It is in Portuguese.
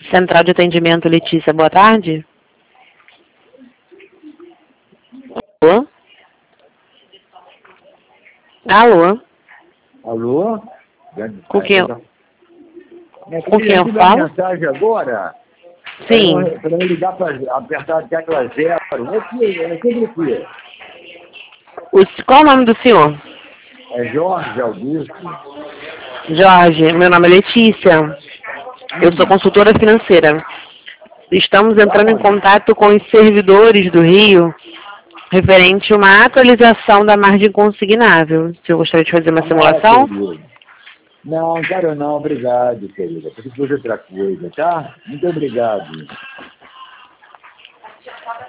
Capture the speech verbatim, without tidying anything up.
Central de Atendimento, Letícia, boa tarde. Alô? Alô? Alô? Com quem eu, Minha com quem filha, eu recebi a falo? mensagem agora. Sim. Para eu ligar para apertar a tecla zero. É que, é sobre o quê? O, qual é o nome do senhor? É Jorge Augusto. Jorge, meu nome é Letícia. Eu sou consultora financeira. Estamos entrando em contato com os servidores do Rio referente a uma atualização da margem consignável. Se eu gostaria de fazer uma simulação? Ah, não, quero não, obrigado, querida. Porque depois outra coisa, tá? Muito obrigado.